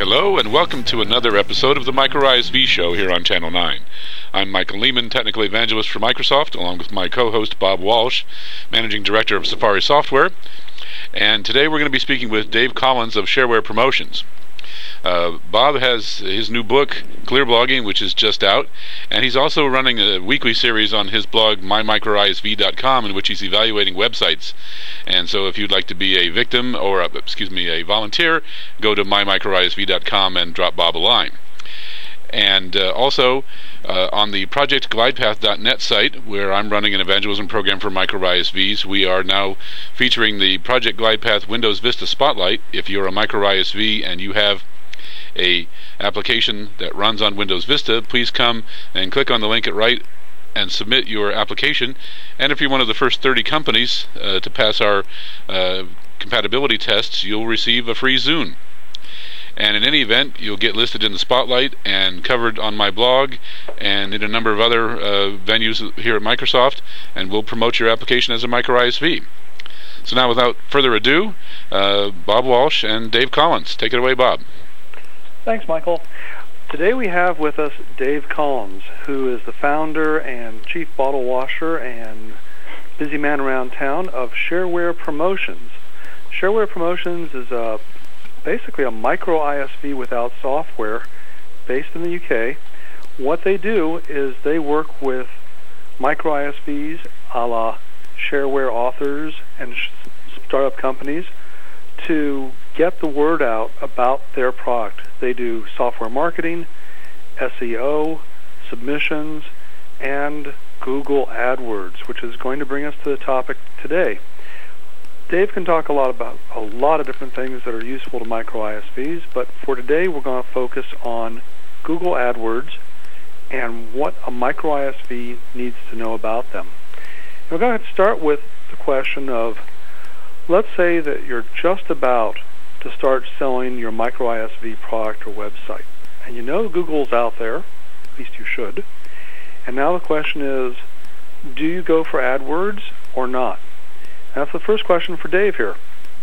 Hello and welcome to another episode of the MicroISV Show here on Channel 9. I'm Michael Lehman, Technical Evangelist for Microsoft, along with my co-host Bob Walsh, Managing Director of Safari Software. And today we're going to be speaking with Dave Collins of Shareware Promotions. Bob has his new book, Clear Blogging, which is just out, and he's also running a weekly series on his blog, mymicroisv.com, in which he's evaluating websites. And so if you'd like to be a victim, or a volunteer, go to mymicroisv.com and drop Bob a line. And also on the projectglidepath.net site, where I'm running an evangelism program for microISVs, we are now featuring the Project Glidepath Windows Vista Spotlight. If you're a microISV and you have a application that runs on Windows Vista, please come and click on the link at right and submit your application. And if you're one of the first 30 companies to pass our compatibility tests, you'll receive a free Zune. And in any event, you'll get listed in the spotlight and covered on my blog and in a number of other venues here at Microsoft, and we'll promote your application as a microISV. So now, without further ado, Bob Walsh and Dave Collins. Take it away, Bob. Thanks, Michael. Today we have with us Dave Collins, who is the founder and chief bottle washer and busy man around town of Shareware Promotions. Shareware Promotions is basically a micro-ISV without software based in the UK. What they do is they work with micro-ISVs a la shareware authors and startup companies to get the word out about their product. They do software marketing, SEO, submissions, and Google AdWords, which is going to bring us to the topic today. Dave can talk a lot about a lot of different things that are useful to micro-ISVs, but for today we're going to focus on Google AdWords and what a micro-ISV needs to know about them. And we're going to start with the question of, let's say that you're just about to start selling your micro-ISV product or website, and you know Google's out there, at least you should, and now the question is, do you go for AdWords or not? That's the first question for Dave here.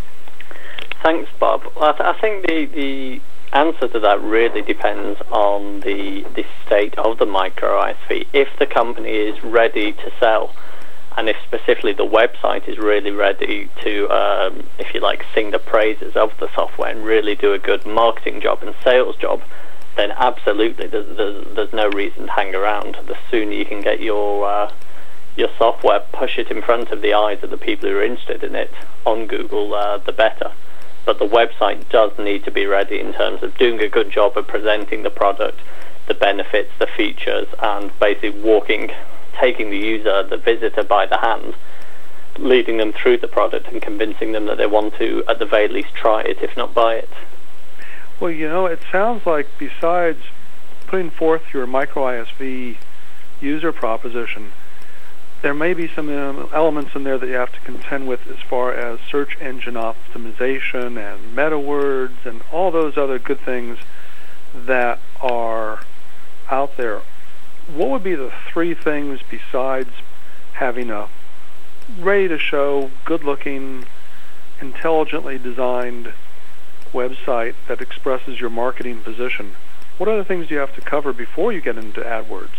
Thanks, Bob. I think the answer to that really depends on the state of the micro-ISV. If the company is ready to sell, and if specifically the website is really ready to, if you like, sing the praises of the software and really do a good marketing job and sales job, then absolutely there's no reason to hang around. The sooner you can get your software, push it in front of the eyes of the people who are interested in it on Google, the better. But the website does need to be ready in terms of doing a good job of presenting the product, the benefits, the features, and basically taking the user, the visitor, by the hand, leading them through the product and convincing them that they want to, at the very least, try it, if not buy it. Well, you know, it sounds like besides putting forth your micro-ISV user proposition, there may be some elements in there that you have to contend with as far as search engine optimization and meta words and all those other good things that are out there. What would be the three things besides having a ready-to-show, good-looking, intelligently designed website that expresses your marketing position? What other things do you have to cover before you get into AdWords?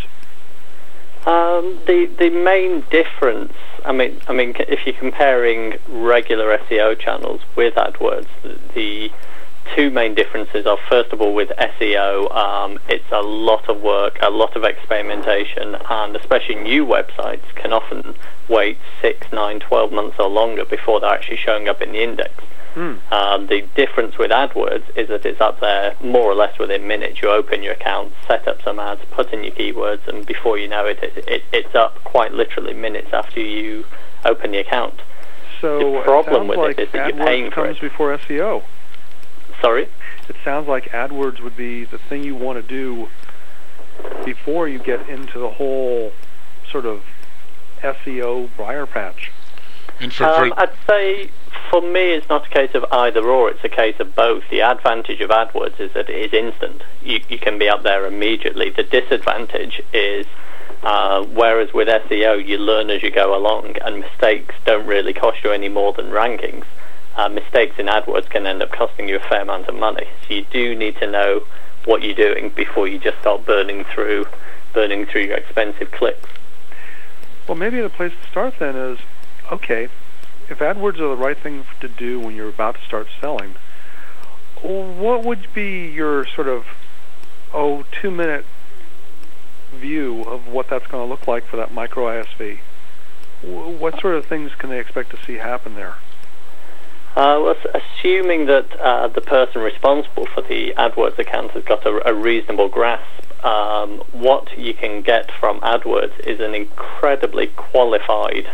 The main difference, I mean, if you're comparing regular SEO channels with AdWords, the two main differences are, first of all, with SEO, it's a lot of work, a lot of experimentation, and especially new websites can often wait 6, 9, 12 months or longer before they're actually showing up in the index. The difference with AdWords is that it's up there more or less within minutes. You open your account, set up some ads, put in your keywords, and before you know it, it's up quite literally minutes after you open the account. So the problem with like it is that AdWords you're paying for comes it. Before SEO. Sorry? It sounds like AdWords would be the thing you want to do before you get into the whole sort of SEO briar patch. And I'd say for me it's not a case of either or, it's a case of both. The advantage of AdWords is that it is instant. You can be up there immediately. The disadvantage is whereas with SEO you learn as you go along and mistakes don't really cost you any more than rankings. mistakes in AdWords can end up costing you a fair amount of money. So you do need to know what you're doing before you just start burning through your expensive clicks. Well, maybe the place to start then is, okay, if AdWords are the right thing to do when you're about to start selling, what would be your sort of 2-minute view of what that's going to look like for that micro ISV? What sort of things can they expect to see happen there? Well, assuming that the person responsible for the AdWords account has got a reasonable grasp, what you can get from AdWords is an incredibly qualified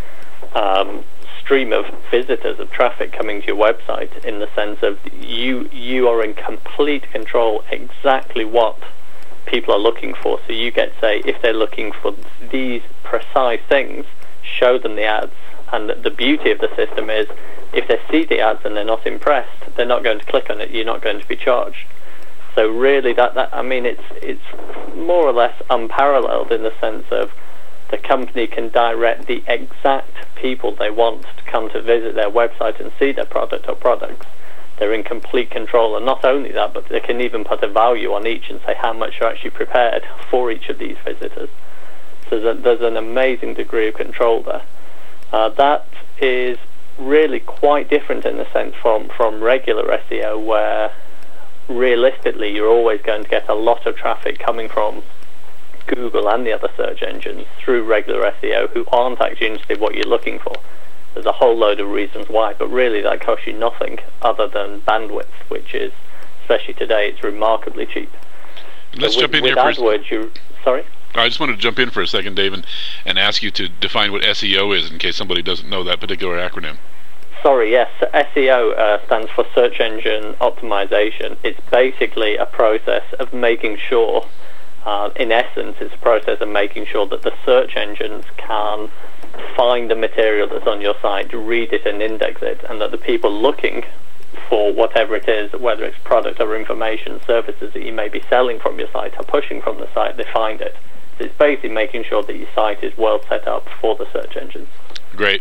stream of visitors, of traffic coming to your website, in the sense of you are in complete control exactly what people are looking for. So you get, say, if they're looking for these precise things, show them the ads. And the beauty of the system is, if they see the ads and they're not impressed, they're not going to click on it. You're not going to be charged. So really, it's more or less unparalleled in the sense of the company can direct the exact people they want to come to visit their website and see their product or products. They're in complete control, and not only that, but they can even put a value on each and say how much are actually prepared for each of these visitors. So there's an amazing degree of control there. That is really quite different in a sense from regular SEO, where realistically you're always going to get a lot of traffic coming from Google and the other search engines through regular SEO who aren't actually interested in what you're looking for. There's a whole load of reasons why, but really that costs you nothing other than bandwidth, which is, especially today, it's remarkably cheap. Let's so jump in here first. Sorry? I just wanted to jump in for a second, Dave, and ask you to define what SEO is in case somebody doesn't know that particular acronym. Sorry, yes. SEO stands for Search Engine Optimization. It's basically a process of making sure, in essence, it's a process of making sure that the search engines can find the material that's on your site, read it and index it, and that the people looking for whatever it is, whether it's product or information, services that you may be selling from your site or pushing from the site, they find it. So it's basically making sure that your site is well set up for the search engines. Great.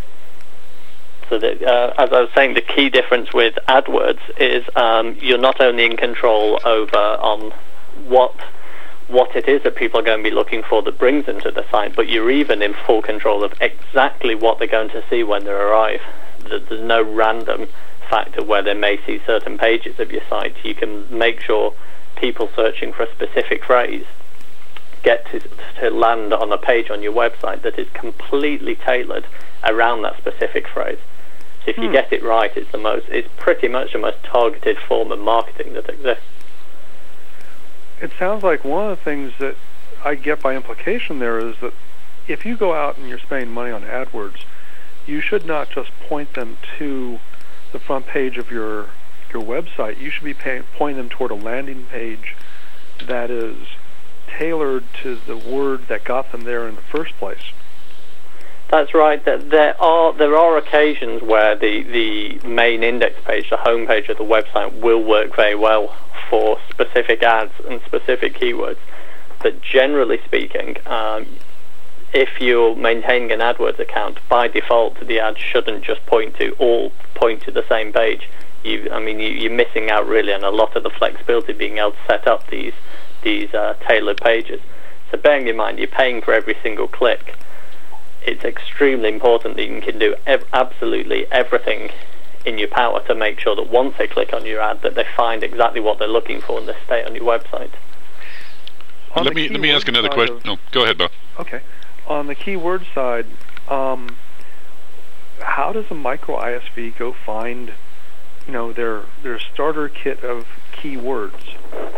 So that, as I was saying, the key difference with AdWords is you're not only in control over on what it is that people are going to be looking for that brings them to the site, but you're even in full control of exactly what they're going to see when they arrive. There's no random factor where they may see certain pages of your site. You can make sure people searching for a specific phrase get to land on a page on your website that is completely tailored around that specific phrase. So if you get it right, it's pretty much the most targeted form of marketing that exists. It sounds like one of the things that I get by implication there is that if you go out and you're spending money on AdWords, you should not just point them to the front page of your website. You should be pointing them toward a landing page that is tailored to the word that got them there in the first place. That's right. There are occasions where the main index page, the home page of the website, will work very well for specific ads and specific keywords. But generally speaking, if you're maintaining an AdWords account, by default the ads shouldn't just point to the same page. You're missing out really on a lot of the flexibility being able to set up these tailored pages. So bearing in mind you're paying for every single click, it's extremely important that you can do absolutely everything in your power to make sure that once they click on your ad that they find exactly what they're looking for and they stay on your website. Let me ask another question. No, go ahead, Bob. Okay. On the keyword side, how does a micro ISV go find, their starter kit of keywords?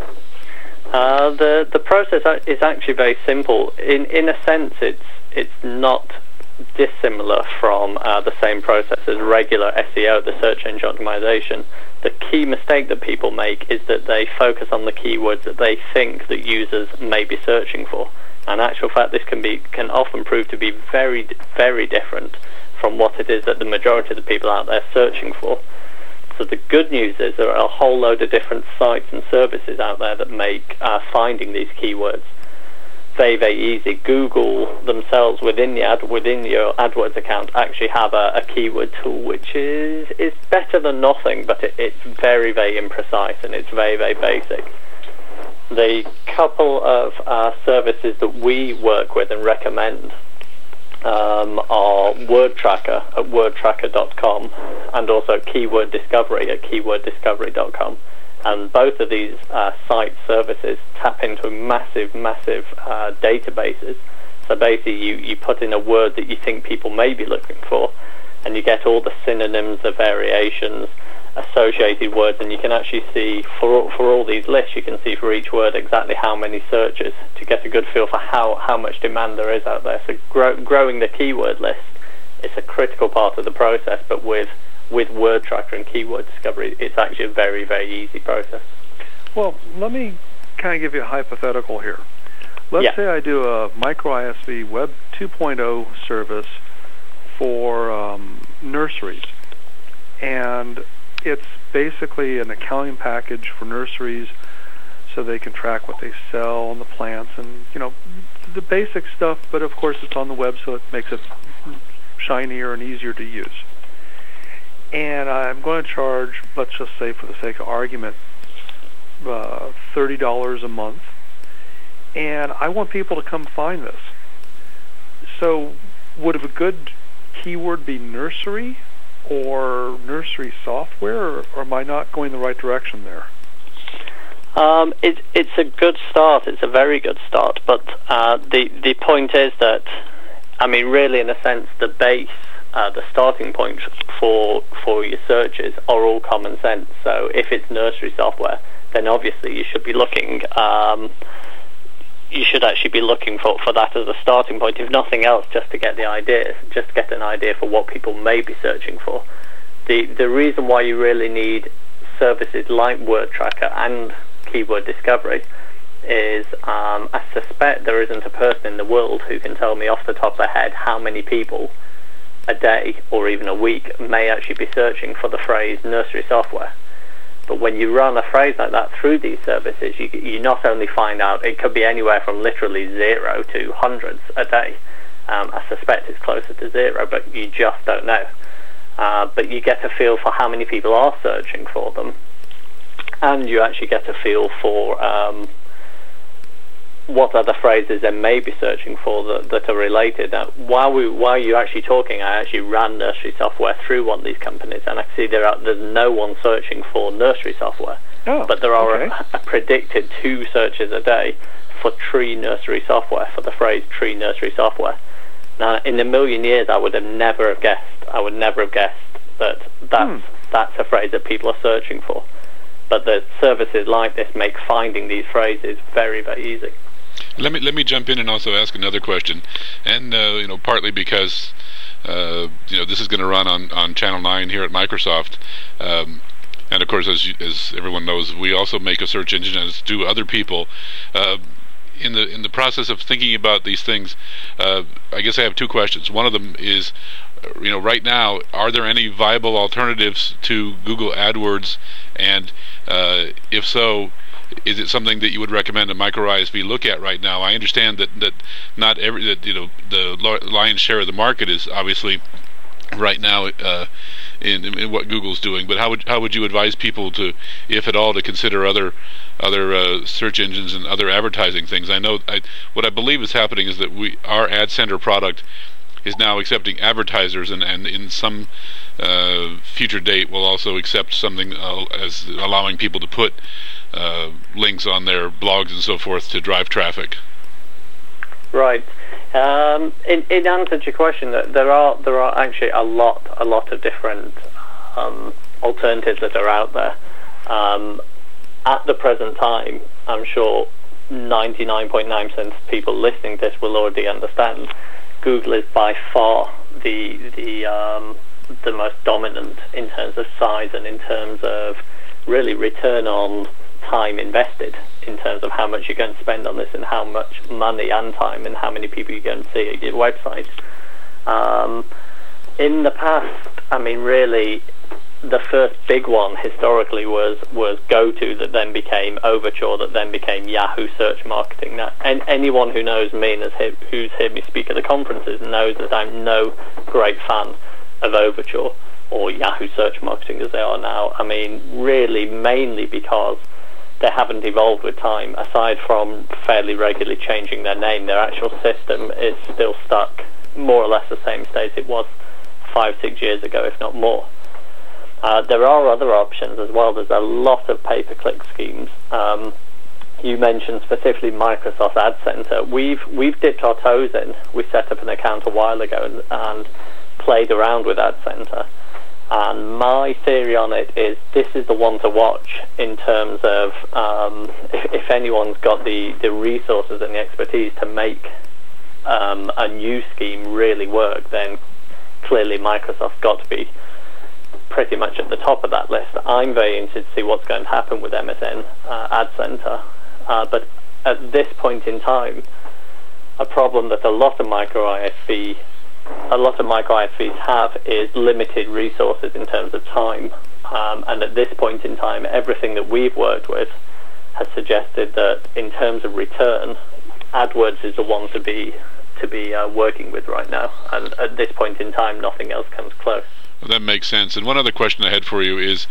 The process is actually very simple. In a sense, it's not dissimilar from the same process as regular SEO, the search engine optimization. The key mistake that people make is that they focus on the keywords that they think that users may be searching for. In actual fact, this can often prove to be very, very different from what it is that the majority of the people out there are searching for. So the good news is there are a whole load of different sites and services out there that make finding these keywords very, very easy. Google themselves within your AdWords account actually have a keyword tool which is better than nothing, but it's very, very imprecise and it's very, very basic. The couple of services that we work with and recommend are WordTracker at wordtracker.com and also Keyword Discovery at keyworddiscovery.com. And both of these site services tap into massive databases. So basically you put in a word that you think people may be looking for, and you get all the synonyms, the variations, associated words, and you can actually see for all these lists, you can see for each word exactly how many searches to get a good feel for how much demand there is out there. So growing the keyword list is a critical part of the process, but with WordTracker and Keyword Discovery, it's actually a very, very easy process. Well, let me kind of give you a hypothetical here. Let's say I do a MicroISV Web 2.0 service for nurseries, and it's basically an accounting package for nurseries so they can track what they sell on the plants and, the basic stuff, but of course it's on the web, so it makes it shinier and easier to use. And I'm going to charge, let's just say for the sake of argument, $30 a month, and I want people to come find this. So would a good keyword be nursery or nursery software, or am I not going the right direction there? It's a good start. It's a very good start. But the point is that, really, in a sense, the base, the starting point for your searches are all common sense. So if it's nursery software, then obviously you should be looking. You should actually be looking for that as a starting point, if nothing else, just to get the idea, just to get an idea for what people may be searching for. The reason why you really need services like WordTracker and Keyword Discovery is I suspect there isn't a person in the world who can tell me off the top of their head how many people a day or even a week may actually be searching for the phrase nursery software. But when you run a phrase like that through these services, you not only find out it could be anywhere from literally 0 to hundreds a day. I suspect it's closer to 0, but you just don't know. But you get a feel for how many people are searching for them, and you actually get a feel for what other phrases they may be searching for that are related. Now, while you're actually talking, I actually ran nursery software through one of these companies, and I see there's no one searching for nursery software, but there are a predicted 2 searches a day for tree nursery software, for the phrase tree nursery software. Now, in a million years, I would never have guessed that that's a phrase that people are searching for. But the services like this make finding these phrases very, very easy. Let me jump in and also ask another question, and partly because this is going to run on Channel 9 here at Microsoft, and of course, as everyone knows, we also make a search engine, as do other people. In the process of thinking about these things, I guess I have 2 questions. One of them is, right now, are there any viable alternatives to Google AdWords, and if so, is it something that you would recommend a MicroISV look at right now? I understand that not the lion's share of the market is obviously right now in what Google's doing, but how would you advise people to, if at all, to consider other search engines and other advertising things? What I believe is happening is that our Ad Center product is now accepting advertisers, and in some future date will also accept something as allowing people to put links on their blogs and so forth to drive traffic. Right. In answer to your question, there are actually a lot of different alternatives that are out there. At the present time, I'm sure 99.9% of people listening to this will already understand Google is by far the most dominant in terms of size and in terms of really return on time invested, in terms of how much you're going to spend on this and how much money and time and how many people you're going to see at your website. In the past, really, the first big one historically was GoTo, that then became Overture, that then became Yahoo Search Marketing. Now, and anyone who knows me and who's heard me speak at the conferences knows that I'm no great fan of Overture or Yahoo Search Marketing as they are now. I mean, really mainly because they haven't evolved with time. Aside from fairly regularly changing their name, their actual system is still stuck more or less the same state it was 5-6 years ago, if not more. There are other options as well. There's a lot of pay-per-click schemes. You mentioned specifically Microsoft Ad Center. We've dipped our toes in. We set up an account a while ago and played around with Ad Center. And my theory on it is this is the one to watch in terms of if anyone's got the resources and the expertise to make a new scheme really work, then clearly Microsoft's got to be pretty much at the top of that list. I'm very interested to see what's going to happen with MSN Ad Center. But at this point in time, a problem that a lot of micro ISVs have is limited resources in terms of time. And at this point in time, everything that we've worked with has suggested that in terms of return, AdWords is the one to be working with right now. And at this point in time, nothing else comes close. Well, that makes sense. And one other question I had for you is,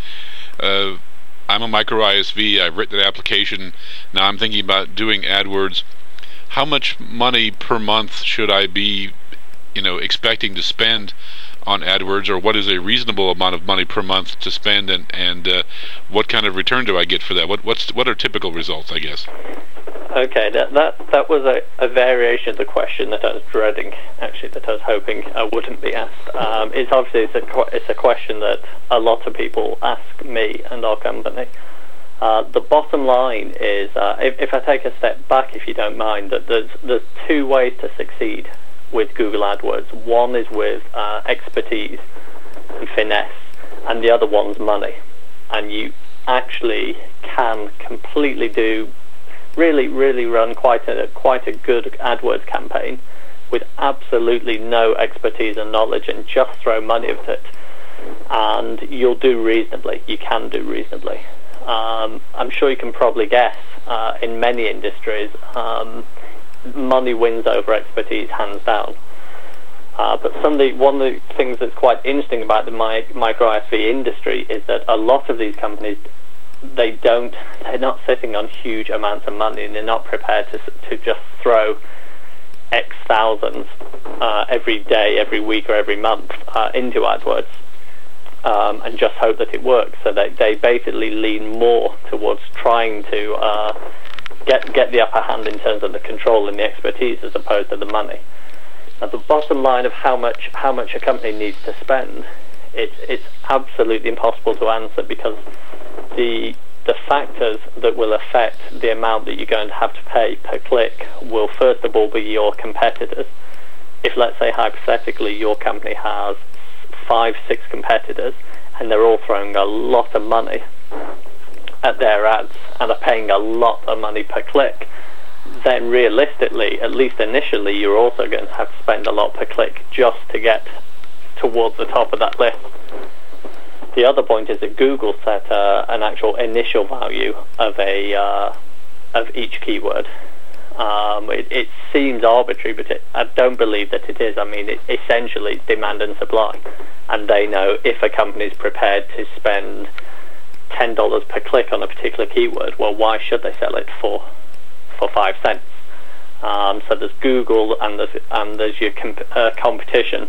I'm a micro ISV. I've written an application. Now I'm thinking about doing AdWords. How much money per month should I be expecting to spend on AdWords, or what is a reasonable amount of money per month to spend, and what kind of return do I get for that? What are typical results, I guess? Okay, that was a variation of the question that I was dreading, actually, that I was hoping wouldn't be asked. It's obviously it's a question that a lot of people ask me and our company. The bottom line is, if I take a step back, if you don't mind, that there's two ways to succeed with Google AdWords. One is with expertise and finesse, and the other one's money. And you actually can completely really run quite a good AdWords campaign with absolutely no expertise and knowledge, and just throw money at it, and you'll do reasonably. You can do reasonably. I'm sure you can probably guess in many industries, money wins over expertise hands down. But one of the things that's quite interesting about the micro ISV industry is that a lot of these companies, they're not sitting on huge amounts of money, and they're not prepared to just throw X thousands every day, every week, or every month into AdWords and just hope that it works. So they basically lean more towards trying to get the upper hand in terms of the control and the expertise, as opposed to the money. Now, the bottom line of how much a company needs to spend, it's absolutely impossible to answer, because the factors that will affect the amount that you're going to have to pay per click will first of all be your competitors. If, let's say, hypothetically, your company has 5-6 competitors and they're all throwing a lot of money at their ads and are paying a lot of money per click, then realistically, at least initially, you're also going to have to spend a lot per click just to get towards the top of that list. The other point is that Google set an actual initial value of each keyword. It seems arbitrary, but I don't believe that it is. I mean, it's essentially demand and supply, and they know if a company is prepared to spend $10 per click on a particular keyword, well, why should they sell it for 5 cents? So there's Google and there's your competition.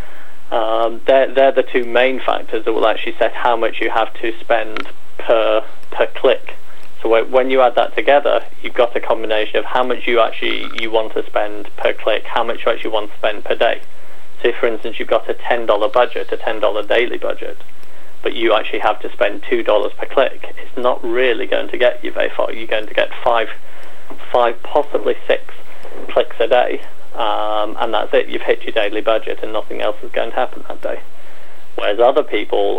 They're the two main factors that will actually set how much you have to spend per click. So when you add that together, you've got a combination of how much you want to spend per click, how much you actually want to spend per day. So if, for instance, you've got a $10 budget, a $10 daily budget, but you actually have to spend $2 per click, it's not really going to get you very far. You're going to get five, possibly 6 clicks a day, and that's it. You've hit your daily budget, and nothing else is going to happen that day. Whereas other people,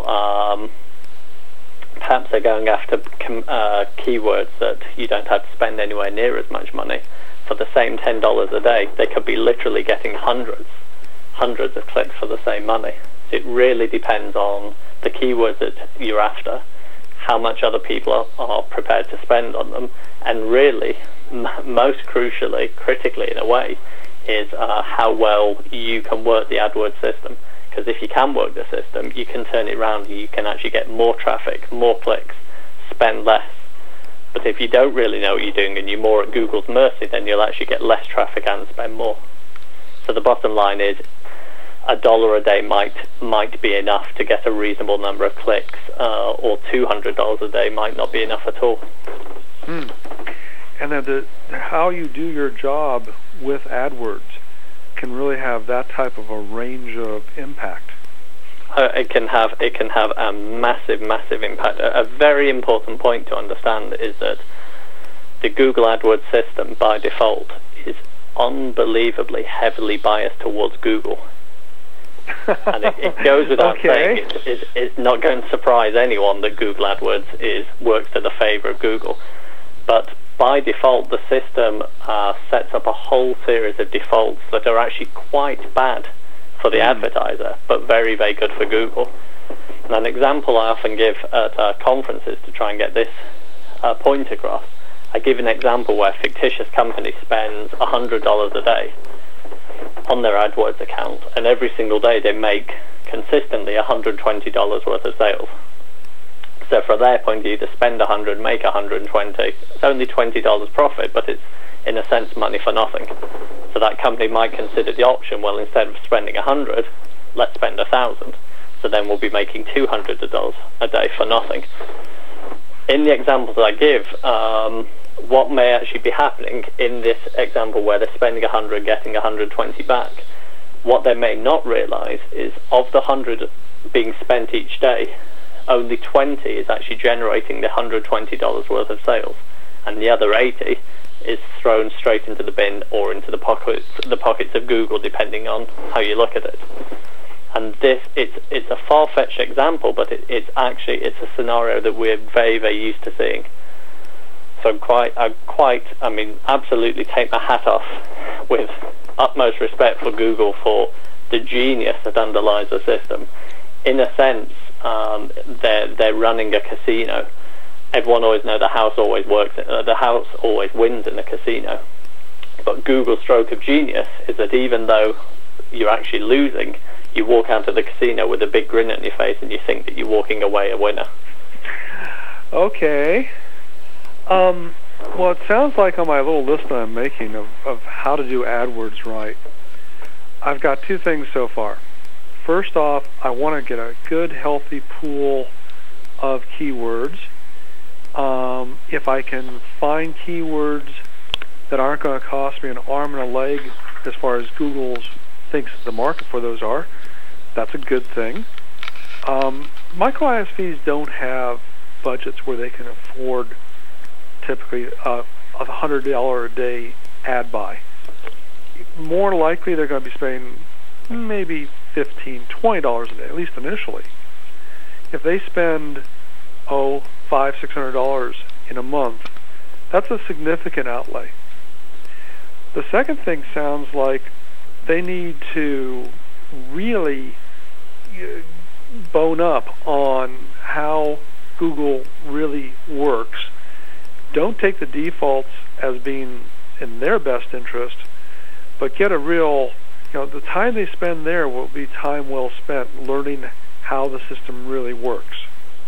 perhaps they're going after keywords that you don't have to spend anywhere near as much money. For the same $10 a day, they could be literally getting hundreds of clicks for the same money. It really depends on the keywords that you're after, how much other people are prepared to spend on them, and really, most crucially, critically in a way, is how well you can work the AdWords system. Because if you can work the system, you can turn it around, you can actually get more traffic, more clicks, spend less. But if you don't really know what you're doing and you're more at Google's mercy, then you'll actually get less traffic and spend more. So the bottom line is, $1 a day might be enough to get a reasonable number of clicks, or $200 a day might not be enough at all. And then how you do your job with AdWords can really have that type of a range of impact. It can have a massive impact. A very important point to understand is that the Google AdWords system by default is unbelievably heavily biased towards Google. And it goes without saying, it's not going to surprise anyone that Google AdWords works to the favor of Google. But by default, the system sets up a whole series of defaults that are actually quite bad for the advertiser, but very, very good for Google. And an example I often give at conferences to try and get this point across, I give an example where a fictitious company spends $100 a day on their AdWords account, and every single day they make consistently $120 worth of sales. So from their point of view, to spend 100, make 120, it's only $20 profit, but it's in a sense money for nothing. So that company might consider the option, well, instead of spending 100, let's spend 1,000. So then we'll be making $200 a day for nothing. In the examples I give, what may actually be happening in this example where they're spending 100, getting 120 back, what they may not realize is of the 100 being spent each day, only 20 is actually generating the $120 worth of sales, and the other 80 is thrown straight into the bin or into the pockets of Google, depending on how you look at it. And it's a far-fetched example, but it's a scenario that we're very, very used to seeing. So I mean, absolutely take my hat off with utmost respect for Google for the genius that underlies the system. In a sense, they're running a casino. Everyone always knows the house always wins in a casino. But Google's stroke of genius is that even though you're actually losing, you walk out of the casino with a big grin on your face and you think that you're walking away a winner. Okay. Well, it sounds like on my little list that I'm making of how to do AdWords right, I've got two things so far. First off, I want to get a good, healthy pool of keywords. If I can find keywords that aren't going to cost me an arm and a leg as far as Google thinks the market for those are, that's a good thing. Micro ISVs don't have budgets where they can afford typically a $100 a day ad buy. More likely they're going to be spending maybe $15, $20 a day, at least initially. If they spend $500, $600 in a month, that's a significant outlay. The second thing sounds like they need to really bone up on how Google really works. Don't take the defaults as being in their best interest, but get a real, the time they spend there will be time well spent learning how the system really works.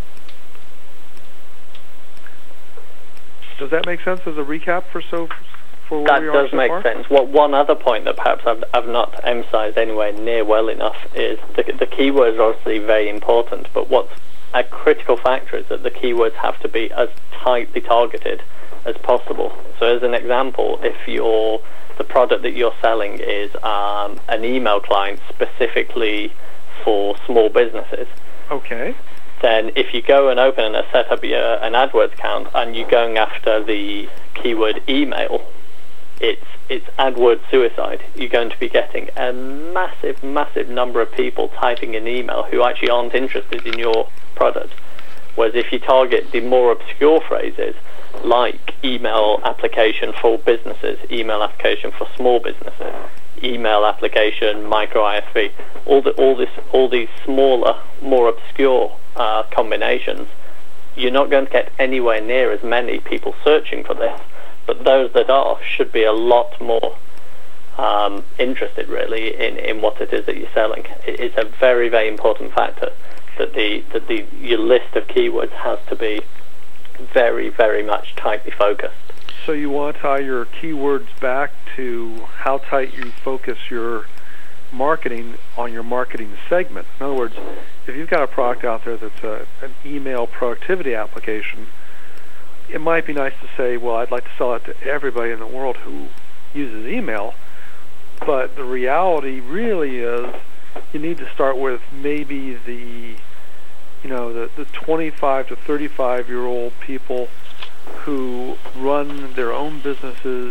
Does that make sense as a recap for where that we are does so make far? sense. One other point that perhaps I've not emphasized anywhere near well enough is the keywords are obviously very important, but what's a critical factor is that the keywords have to be as tightly targeted as possible. So as an example, if the product that you're selling is an email client specifically for small businesses, okay, then if you go and open and set up an AdWords account and you're going after the keyword email, it's AdWords suicide. You're going to be getting a massive number of people typing in email who actually aren't interested in your product. Whereas if you target the more obscure phrases like email application for businesses, email application for small businesses, email application, micro ISV, all these smaller, more obscure combinations, you're not going to get anywhere near as many people searching for this. But those that are should be a lot more interested, really, in what it is that you're selling. It's a very, very important factor that your list of keywords has to be very, very much tightly focused. So you want to tie your keywords back to how tight you focus your marketing on your marketing segment. In other words, if you've got a product out there that's an email productivity application, it might be nice to say, well, I'd like to sell it to everybody in the world who uses email, but the reality really is you need to start with maybe the 25 to 35-year-old people who run their own businesses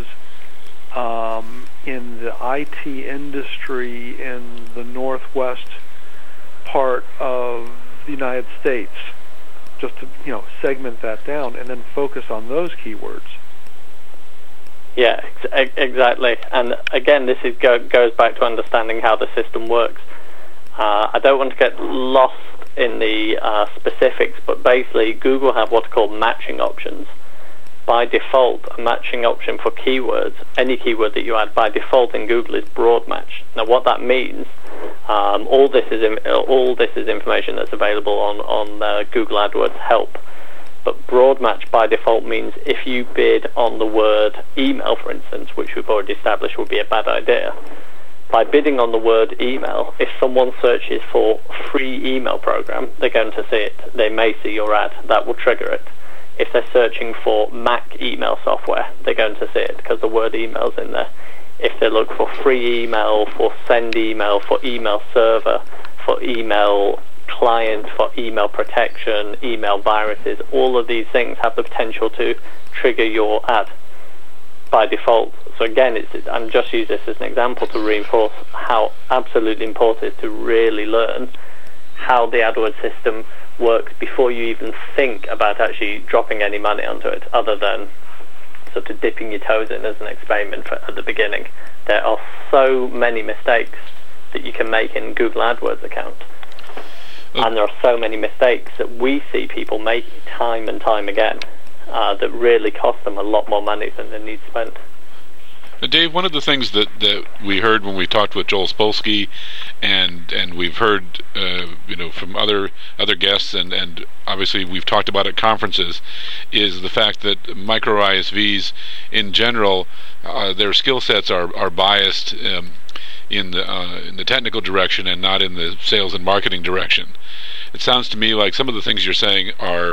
in the IT industry in the northwest part of the United States, just to segment that down and then focus on those keywords. Yeah, exactly. And again, this goes back to understanding how the system works. I don't want to get lost in the specifics, but basically Google have what are called matching options. By default, a matching option for keywords, any keyword that you add by default in Google is broad match. Now, what that means, all this is information that's available on Google AdWords Help. But broad match by default means if you bid on the word email, for instance, which we've already established would be a bad idea, by bidding on the word email, if someone searches for free email program, they're going to see it. They may see your ad. That will trigger it. If they're searching for Mac email software, they're going to see it because the word email's in there. If they look for free email, for send email, for email server, for email client, for email protection, email viruses, all of these things have the potential to trigger your ad by default. So again, I'm just using this as an example to reinforce how absolutely important it is to really learn how the AdWords system works before you even think about actually dropping any money onto it, other than sort of dipping your toes in as an experiment at the beginning. There are so many mistakes that you can make in Google AdWords account. And there are so many mistakes that we see people make time and time again that really cost them a lot more money than they need spent. Dave, one of the things that we heard when we talked with Joel Spolsky, and we've heard from other guests, and obviously we've talked about at conferences, is the fact that micro ISVs in general, their skill sets are biased in the technical direction and not in the sales and marketing direction. It sounds to me like some of the things you're saying are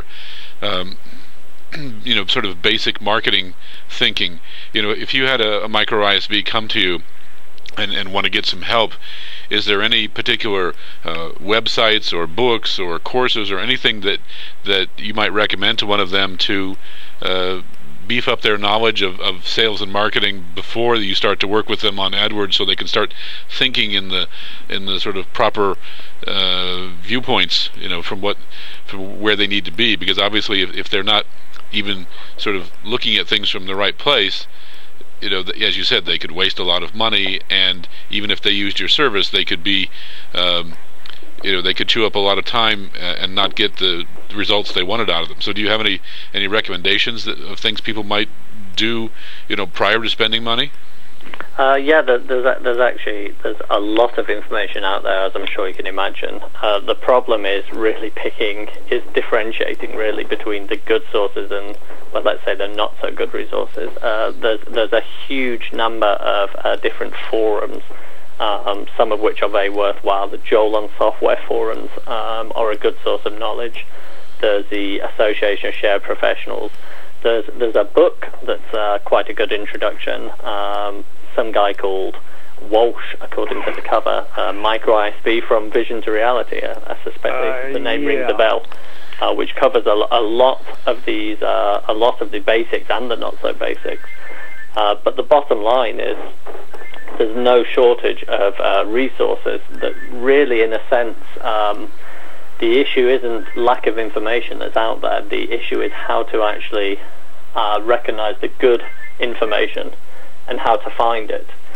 sort of basic marketing thinking. If you had a micro ISV come to you and want to get some help, is there any particular websites or books or courses or anything that you might recommend to one of them to beef up their knowledge of sales and marketing before you start to work with them on AdWords, so they can start thinking in the sort of proper viewpoints, from where they need to be? Because obviously if they're not even sort of looking at things from the right place, as you said, they could waste a lot of money, and even if they used your service, they could be they could chew up a lot of time and not get the results they wanted out of them. So do you have any recommendations of things people might do prior to spending money? Yeah, there's a lot of information out there, as I'm sure you can imagine. The problem is differentiating really between the good sources and, well, let's say the not so good resources. There's a huge number of different forums, some of which are very worthwhile. The Joel on Software forums are a good source of knowledge. There's the Association of Shared Professionals. There's a book that's quite a good introduction. Some guy called Walsh, according to the cover, Micro ISV from Vision to Reality. I suspect the name rings a bell, which covers a lot of the basics and the not so basics. But the bottom line is there's no shortage of resources that really, in a sense, the issue isn't lack of information that's out there. The issue is how to actually recognize the good information and how to find it.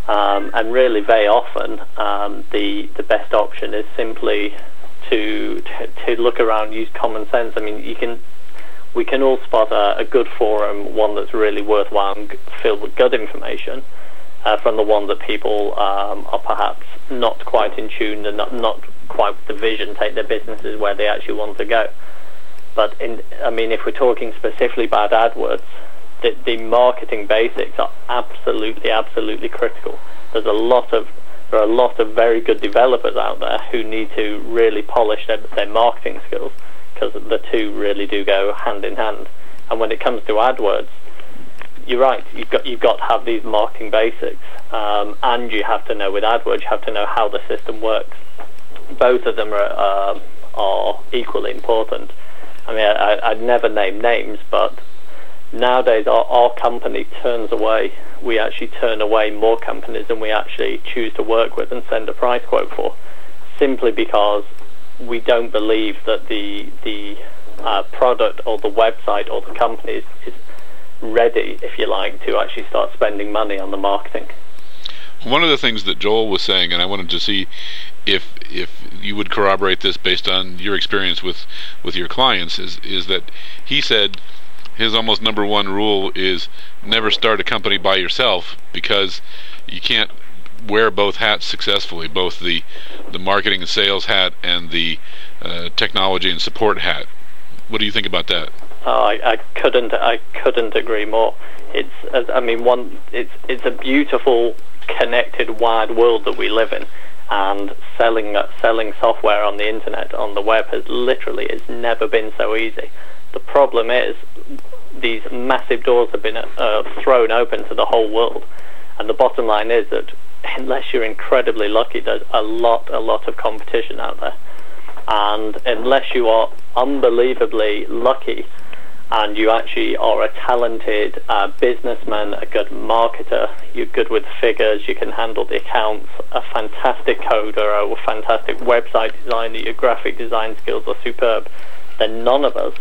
And really, very often, the best option is simply to look around, use common sense. I mean, we can all spot a good forum, one that's really worthwhile and filled with good information, from the one that people are perhaps not quite in tune and not quite with the vision, take their businesses where they actually want to go. But if we're talking specifically about AdWords, the marketing basics are absolutely critical. There are a lot of very good developers out there who need to really polish their marketing skills, because the two really do go hand in hand. And when it comes to AdWords, you're right. You've got to have these marketing basics, and you have to know with AdWords, you have to know how the system works. Both of them are equally important. I mean, I'd never name names, but nowadays our company turns away. We actually turn away more companies than we actually choose to work with and send a price quote for, simply because we don't believe that the product or the website or the company is ready, if you like, to actually start spending money on the marketing. One of the things that Joel was saying, and I wanted to see if you would corroborate this based on your experience with your clients, is that he said his almost number one rule is never start a company by yourself, because you can't wear both hats successfully, both the marketing and sales hat and the technology and support hat. What do you think about that? I couldn't agree more. It's a beautiful, connected, wide world that we live in, and selling software on the internet, on the web, has never been so easy. The problem is these massive doors have been thrown open to the whole world, and the bottom line is that unless you're incredibly lucky, there's a lot of competition out there, and unless you are unbelievably lucky and you actually are a talented businessman, a good marketer, you're good with figures, you can handle the accounts, a fantastic coder or a fantastic website designer, your graphic design skills are superb, then none of us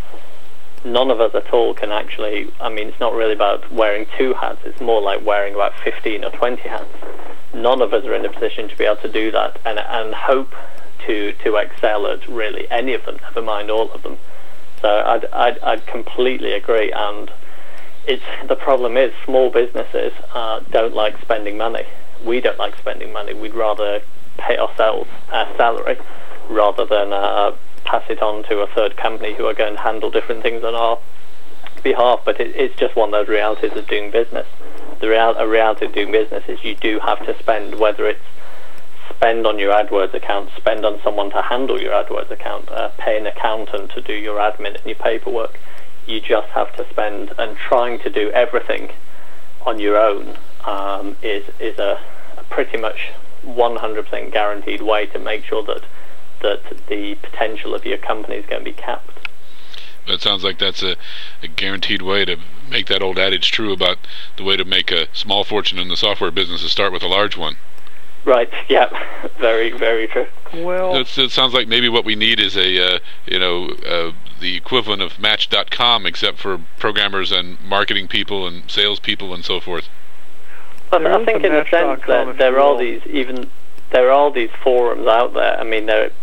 at all can actually, it's not really about wearing two hats, it's more like wearing about 15 or 20 hats. None of us are in a position to be able to do that and hope to excel at really any of them, never mind all of them. So I'd completely agree, and the problem is small businesses don't like spending money. We don't like spending money. We'd rather pay ourselves our salary rather than pass it on to a third company who are going to handle different things on our behalf. But it's just one of those realities of doing business. A reality of doing business is you do have to spend, whether it's spend on your AdWords account, spend on someone to handle your AdWords account, pay an accountant to do your admin and your paperwork. You just have to spend, and trying to do everything on your own is a pretty much 100% guaranteed way to make sure that the potential of your company is going to be capped. That sounds like that's a guaranteed way to make that old adage true about the way to make a small fortune in the software business is start with a large one. Right. Yeah. Very, very true. Well, it sounds like maybe what we need is the equivalent of Match.com, except for programmers and marketing people and sales people and so forth. But I think in a sense that there are all these forums out there. I mean,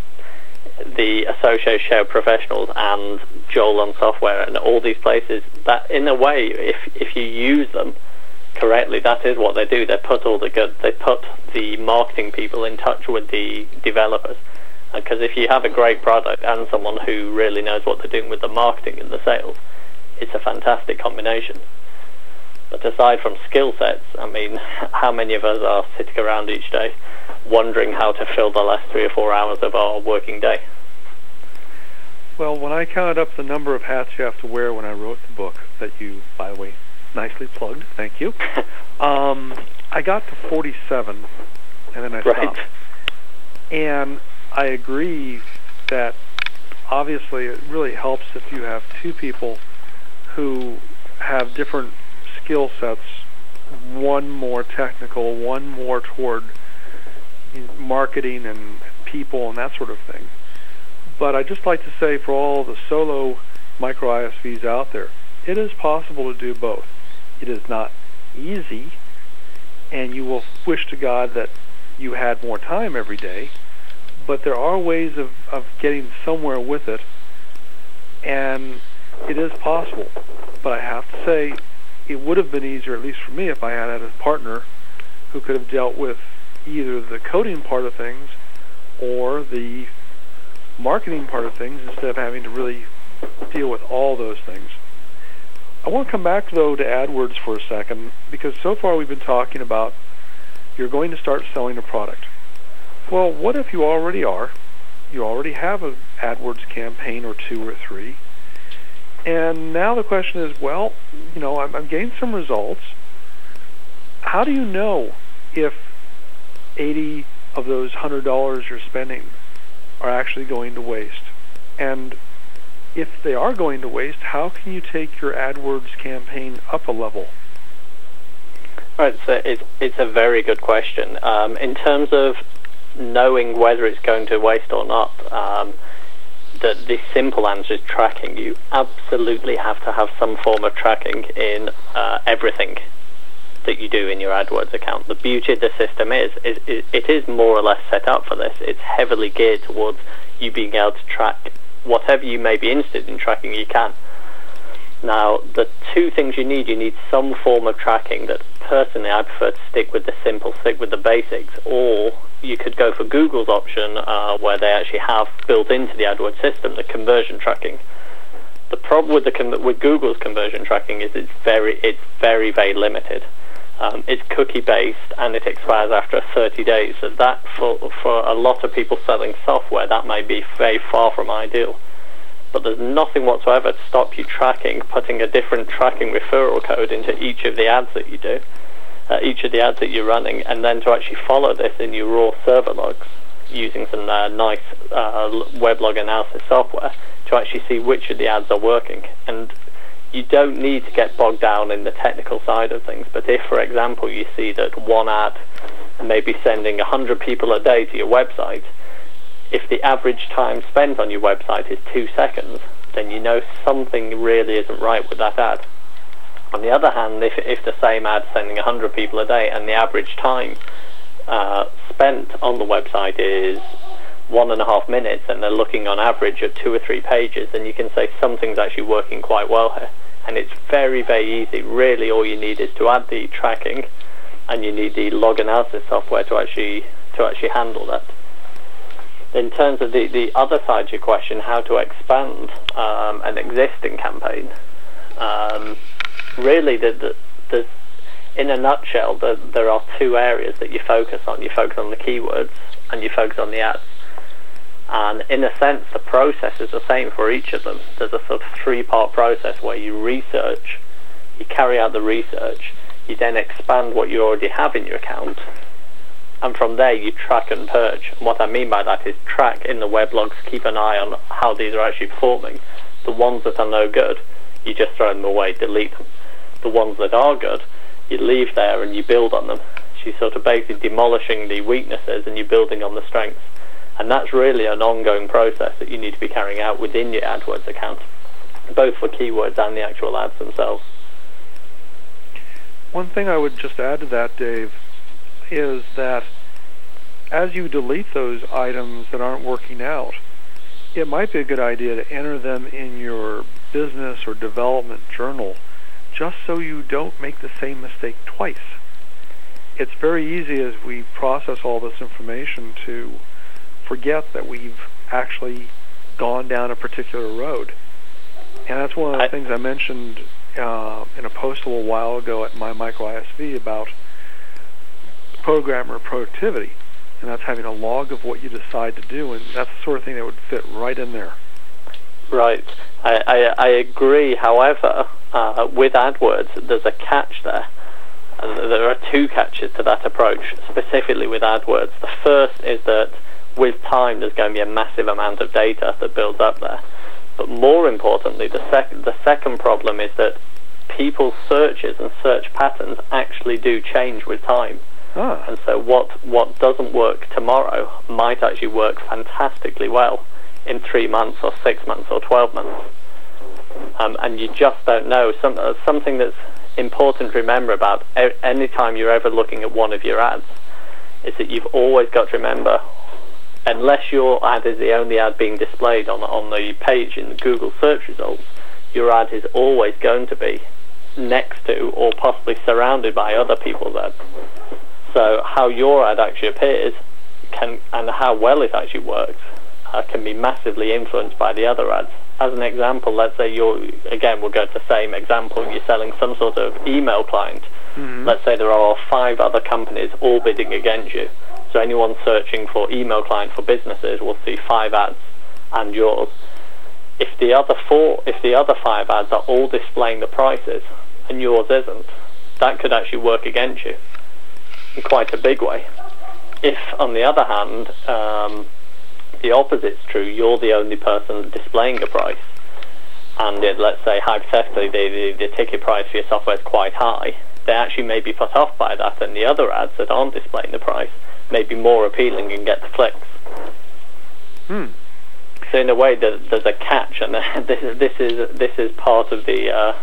the Association of Professionals and Joel on Software and all these places that, in a way, if you use them correctly, that is what they do. They put the marketing people in touch with the developers, because if you have a great product and someone who really knows what they're doing with the marketing and the sales, it's a fantastic combination. But aside from skill sets, how many of us are sitting around each day wondering how to fill the last 3 or 4 hours of our working day? Well, when I counted up the number of hats you have to wear when I wrote the book, that you, by the way, nicely plugged, thank you, I got to 47, and then I stopped. And I agree that obviously it really helps if you have two people who have different skill sets, one more technical, one more toward marketing and people and that sort of thing. But I'd just like to say, for all the solo micro ISVs out there, it is possible to do both. It is not easy, and you will wish to God that you had more time every day, but there are ways of getting somewhere with it, and it is possible. But I have to say, it would have been easier, at least for me, if I had a partner who could have dealt with either the coding part of things or the marketing part of things instead of having to really deal with all those things. I want to come back, though, to AdWords for a second, because so far we've been talking about you're going to start selling a product. Well, what if you already are? You already have an AdWords campaign or 2 or 3. And now the question is, well, I'm getting some results. How do you know if 80 of those $100 you're spending are actually going to waste? And if they are going to waste, how can you take your AdWords campaign up a level? Right, so it's a very good question. In terms of knowing whether it's going to waste or not, the simple answer is tracking. You absolutely have to have some form of tracking in everything that you do in your AdWords account. The beauty of the system is it is more or less set up for this. It's heavily geared towards you being able to track whatever you may be interested in tracking, you can. Now, the 2 things you need some form of tracking. That personally I prefer to stick with the simple, stick with the basics, or you could go for Google's option where they actually have built into the AdWords system the conversion tracking. The problem with Google's conversion tracking is it's very, very limited. It's cookie based and it expires after 30 days. So that for a lot of people selling software, that may be very far from ideal. But there's nothing whatsoever to stop you tracking, putting a different tracking referral code into each of the ads that you do, each of the ads that you're running, and then to actually follow this in your raw server logs using some nice weblog analysis software to actually see which of the ads are working. And you don't need to get bogged down in the technical side of things, but if, for example, you see that one ad may be sending 100 people a day to your website, if the average time spent on your website is 2 seconds, then you know something really isn't right with that ad. On the other hand, if the same ad is sending 100 people a day and the average time spent on the website is 1.5 minutes and they're looking on average at 2 or 3 pages, then you can say something's actually working quite well here. And it's very, very easy. Really, all you need is to add the tracking, and you need the log analysis software to actually handle that. In terms of the other side of your question, how to expand an existing campaign, really, there's, in a nutshell, there are 2 areas that you focus on. You focus on the keywords and you focus on the ads. And in a sense, the process is the same for each of them. There's a sort of 3-part process where you research, you carry out the research, you then expand what you already have in your account, and from there you track and purge. And what I mean by that is track in the weblogs, keep an eye on how these are actually performing. The ones that are no good, you just throw them away, delete them. The ones that are good, you leave there and you build on them. So you're sort of basically demolishing the weaknesses and you're building on the strengths. And that's really an ongoing process that you need to be carrying out within your AdWords account, both for keywords and the actual ads themselves. One thing I would just add to that, Dave, is that as you delete those items that aren't working out, it might be a good idea to enter them in your business or development journal, just so you don't make the same mistake twice. It's very easy as we process all this information to forget that we've actually gone down a particular road. And that's one of the things I mentioned in a post a little while ago at My Micro ISV about programmer productivity, and that's having a log of what you decide to do, and that's the sort of thing that would fit right in there. Right. I agree. However, with AdWords, there's a catch there. And there are 2 catches to that approach, specifically with AdWords. The first is that with time there's going to be a massive amount of data that builds up there. But more importantly, the second problem is that people's searches and search patterns actually do change with time. And so what doesn't work tomorrow might actually work fantastically well in 3 months or 6 months or 12 months. And you just don't know. Something that's important to remember about any time you're ever looking at one of your ads is that you've always got to remember, unless your ad is the only ad being displayed on the page in the Google search results, your ad is always going to be next to or possibly surrounded by other people's ads. So how your ad actually appears and how well it actually works can be massively influenced by the other ads. As an example, let's say we'll go to the same example, you're selling some sort of email client. Mm-hmm. Let's say there are 5 other companies all bidding against you. So anyone searching for email client for businesses will see 5 ads and yours. If the other 5 ads are all displaying the prices and yours isn't, that could actually work against you in quite a big way. If, on the other hand, the opposite's true, you're the only person displaying a price, and let's say hypothetically the ticket price for your software is quite high, they actually may be put off by that, and the other ads that aren't displaying the price may be more appealing and get the clicks. So in a way, there's a catch, and this is part of the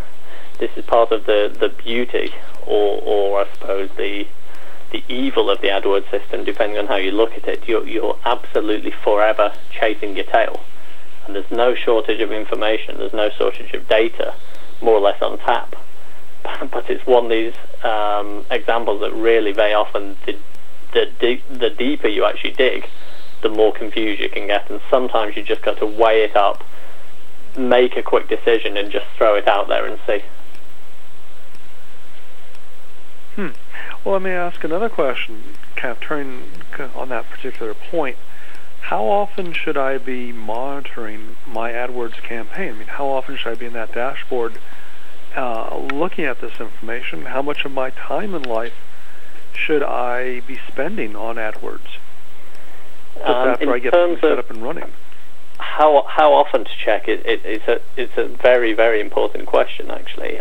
beauty, or I suppose the evil of the AdWords system, depending on how you look at it. You're absolutely forever chasing your tail, and there's no shortage of information, there's no shortage of data, more or less on tap. But it's one of these examples that really very often the deeper you actually dig, the more confused you can get, and sometimes you just got to weigh it up, make a quick decision, and just throw it out there and see. Well, let me ask another question, kind of turning on that particular point. How often should I be monitoring my AdWords campaign? I mean, how often should I be in that dashboard looking at this information? How much of my time in life should I be spending on AdWords just after I get things set up and running? How often to check it? It's a very, very important question, actually.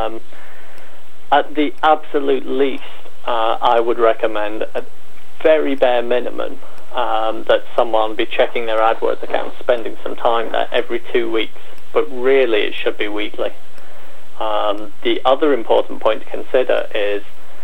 At the absolute least, I would recommend a very bare minimum that someone be checking their AdWords account, spending some time there every 2 weeks, but really it should be weekly. The other important point to consider is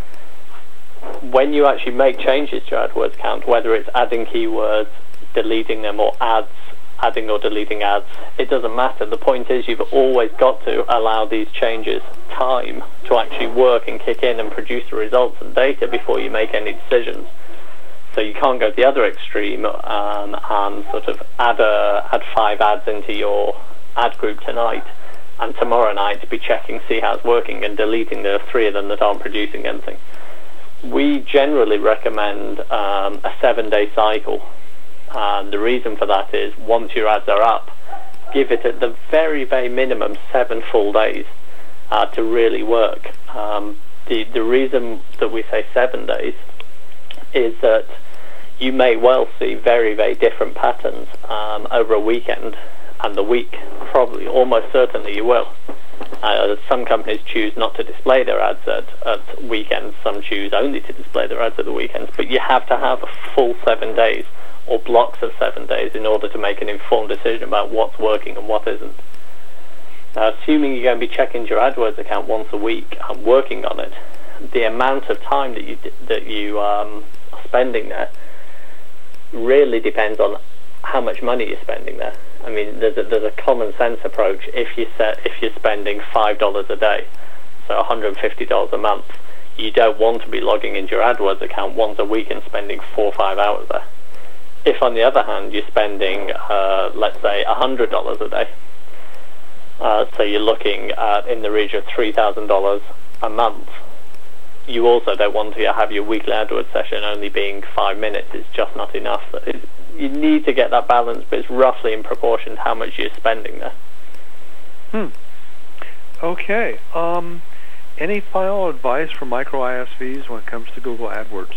when you actually make changes to your AdWords account, whether it's adding keywords, deleting them, or adding or deleting ads, it doesn't matter. The point is you've always got to allow these changes time to actually work and kick in and produce the results and data before you make any decisions. So you can't go to the other extreme and sort of add 5 ads into your ad group tonight, and tomorrow night to be checking, see how it's working, and deleting the 3 of them that aren't producing anything. We generally recommend a 7-day cycle. The reason for that is once your ads are up, give it at the very, very minimum 7 full days to really work. The reason that we say 7 days is that you may well see very, very different patterns over a weekend and the week. Probably, almost certainly you will. Some companies choose not to display their ads at weekends, some choose only to display their ads at the weekends, but you have to have a full 7 days or blocks of 7 days in order to make an informed decision about what's working and what isn't. Now, assuming you're going to be checking your AdWords account once a week and working on it, the amount of time that you are spending there really depends on how much money you're spending there. I mean, there's a common sense approach. If you're spending $5 a day, so $150 a month, you don't want to be logging into your AdWords account once a week and spending 4 or 5 hours there. If, on the other hand, you're spending, let's say, $100 a day, so you're looking at in the region of $3,000 a month, you also don't want to have your weekly AdWords session only being 5 minutes. It's just not enough. You need to get that balance, but it's roughly in proportion to how much you're spending there. Okay. Any final advice for micro ISVs when it comes to Google AdWords?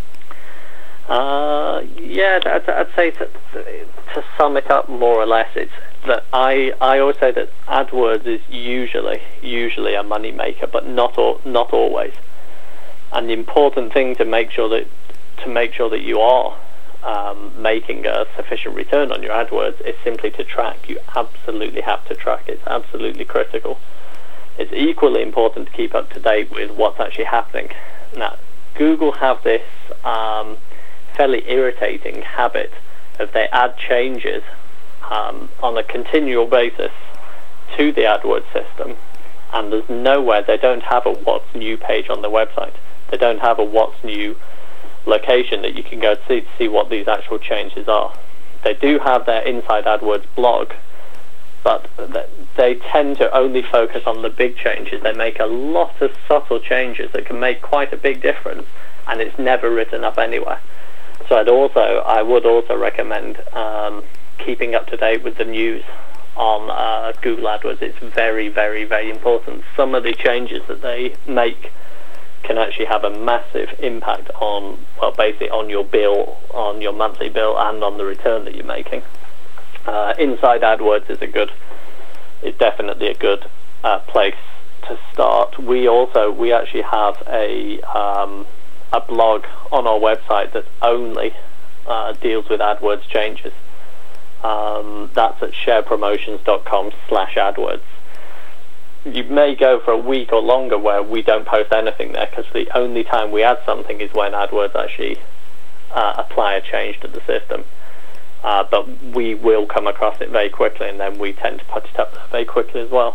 Yeah, I'd say to sum it up more or less, it's that I always say that AdWords is usually a money maker, but not always. And the important thing to make sure that you are making a sufficient return on your AdWords is simply to track. You absolutely have to track. It's absolutely critical. it's equally important to keep up to date with what's actually happening. Now, Google have this fairly irritating habit of they add changes on a continual basis to the AdWords system, and there's nowhere, they don't have a what's new page on their website. They don't have a what's new location that you can go to see what these actual changes are. They do have their Inside AdWords blog, but they tend to only focus on the big changes. They make a lot of subtle changes that can make quite a big difference, and it's never written up anywhere. So I would also recommend keeping up to date with the news on Google AdWords. It's very, very, very important. Some of the changes that they make can actually have a massive impact on, well, basically on your bill, on your monthly bill, and on the return that you're making. Inside AdWords is definitely a good place to start. We actually have a blog on our website that only deals with AdWords changes. That's at sharepromotions.com/AdWords. You may go for a week or longer where we don't post anything there, because the only time we add something is when AdWords actually apply a change to the system. But we will come across it very quickly, and then we tend to put it up very quickly as well.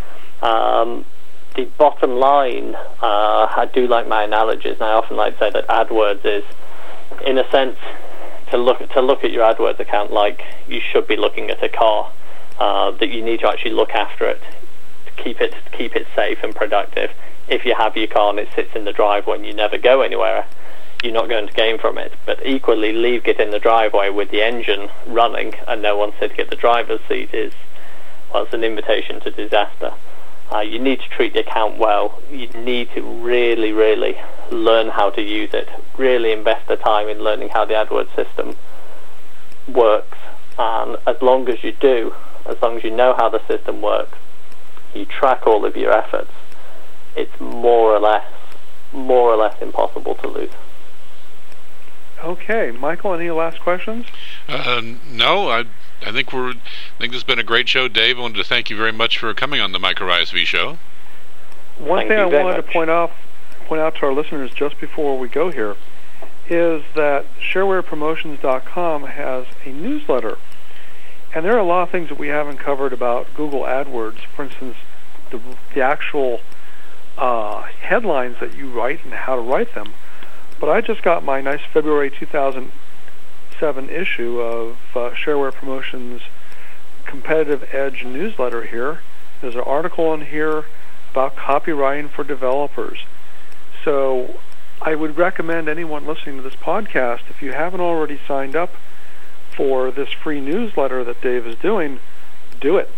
The bottom line, I do like my analogies, and I often like to say that AdWords is, in a sense, to look at your AdWords account like you should be looking at a car, that you need to actually look after it, to keep it safe and productive. If you have your car and it sits in the driveway and you never go anywhere, you're not going to gain from it. But equally, leave it in the driveway with the engine running and no one sitting at the driver's seat it's an invitation to disaster. You need to treat the account well. You need to really, really learn how to use it. Really invest the time in learning how the AdWords system works. And as long as you do, as long as you know how the system works, you track all of your efforts, it's more or less impossible to lose. Okay, Michael, any last questions? No, I think this has been a great show, Dave. I wanted to thank you very much for coming on the MicroISV show. One thing I wanted to point out to our listeners just before we go here is that SharewarePromotions.com has a newsletter, and there are a lot of things that we haven't covered about Google AdWords. For instance, the actual headlines that you write and how to write them. But I just got my nice February 2007 issue of Shareware Promotions Competitive Edge newsletter here. There's an article in here about copywriting for developers. So I would recommend anyone listening to this podcast, if you haven't already signed up for this free newsletter that Dave is doing, do it.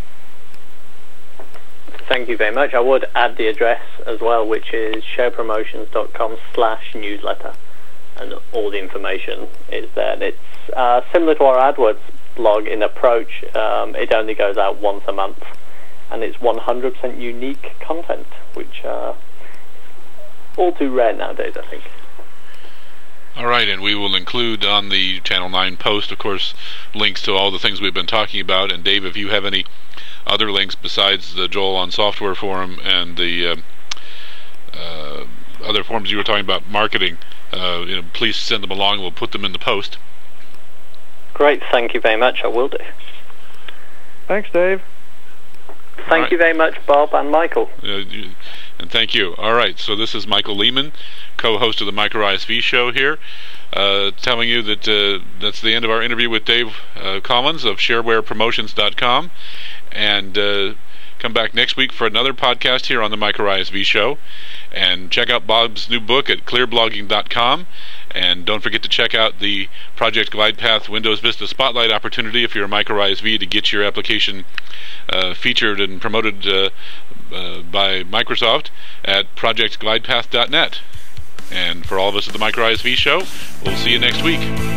Thank you very much. I would add the address as well, which is sharepromotions.com/newsletter, and all the information is there. And it's similar to our AdWords blog in approach. It only goes out once a month, and it's 100% unique content, which all too rare nowadays, I think. All right, and we will include on the Channel 9 post, of course, links to all the things we've been talking about. And Dave, if you have any other links besides the Joel on Software forum and the other forums you were talking about, marketing, please send them along. We'll put them in the post. Great, thank you very much. I will do. Thanks, Dave. Thank you very much, Bob and Michael. And thank you. All right, so this is Michael Lehman, co-host of the MicroISV show here, telling you that that's the end of our interview with Dave Collins of SharewarePromotions.com. And come back next week for another podcast here on the MicroISV show. And check out Bob's new book at clearblogging.com. And don't forget to check out the Project GlidePath Windows Vista Spotlight opportunity if you're a MicroISV to get your application featured and promoted by Microsoft at projectglidepath.net. And for all of us at the MicroISV show, we'll see you next week.